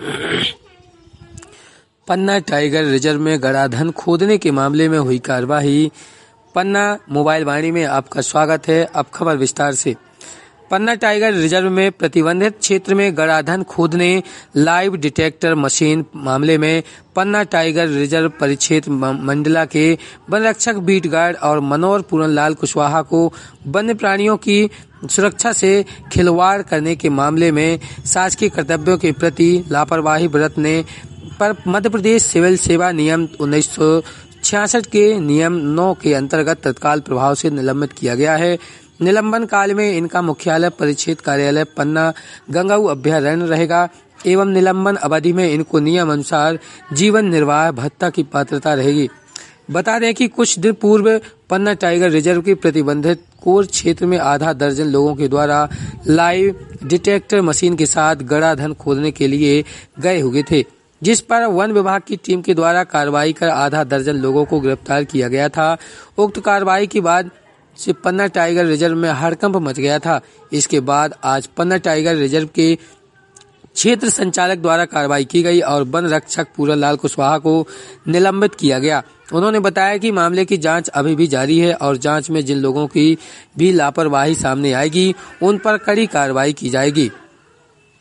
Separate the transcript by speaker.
Speaker 1: पन्ना tiger reserve में गड़ाधन खोदने के मामले में हुई कार्यवाही। पन्ना मोबाइल वाणी में आपका स्वागत है। अब खबर विस्तार से। पन्ना टाइगर रिजर्व में प्रतिबंधित क्षेत्र में गड़ाधन खोदने लाइव डिटेक्टर मशीन मामले में पन्ना टाइगर रिजर्व परिक्षेत्र मंडला के वन रक्षक बीट गार्ड और मनोहर पूरनलाल कुशवाहा को वन्य प्राणियों की सुरक्षा से खिलवाड़ करने के मामले में शासकीय कर्तव्यों के प्रति लापरवाही बरतने पर मध्य प्रदेश सिविल सेवा नियम 1966 के नियम 9 के अंतर्गत तत्काल प्रभाव से निलंबित किया गया है। निलंबन काल में इनका मुख्यालय परिक्षेत्र कार्यालय पन्ना गंगाऊ अभयारण्य रहेगा एवं निलंबन अवधि में इनको नियम अनुसार जीवन निर्वाह भत्ता की पात्रता रहेगी। बता दें कि कुछ दिन पूर्व पन्ना टाइगर रिजर्व के प्रतिबंधित कोर क्षेत्र में आधा दर्जन लोगों के द्वारा लाइव डिटेक्टर मशीन के साथ गड़ाधन खोदने के लिए गए हुए थे, जिस पर वन विभाग की टीम के द्वारा कार्रवाई कर आधा दर्जन लोगों को गिरफ्तार किया गया था। उक्त कार्रवाई के बाद से पन्ना टाइगर रिजर्व में हड़कंप मच गया था। इसके बाद आज पन्ना टाइगर रिजर्व के क्षेत्र संचालक द्वारा कार्रवाई की गई और वन रक्षक पूरनलाल कुशवाहा को निलंबित किया गया। उन्होंने बताया कि मामले की जांच अभी भी जारी है और जांच में जिन लोगों की भी लापरवाही सामने आएगी उन पर कड़ी कार्रवाई की जाएगी।